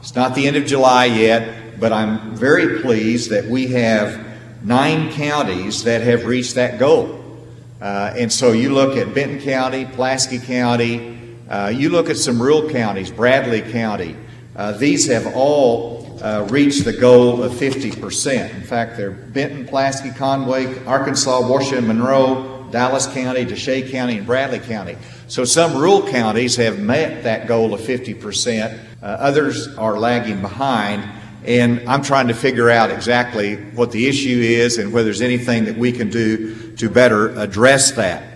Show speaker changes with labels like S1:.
S1: It's not the end of July yet, but I'm very pleased that we have 9 counties that have reached that goal. And so you look at Benton County, Pulaski County, you look at some rural counties, Bradley County. These have all reached the goal of 50%. In fact, they're Benton, Pulaski, Conway, Arkansas, Washington, Monroe, Dallas County, Desha County, and Bradley County. So some rural counties have met that goal of 50%. Others are lagging behind. And I'm trying to figure out exactly what the issue is and whether there's anything that we can do to better address that.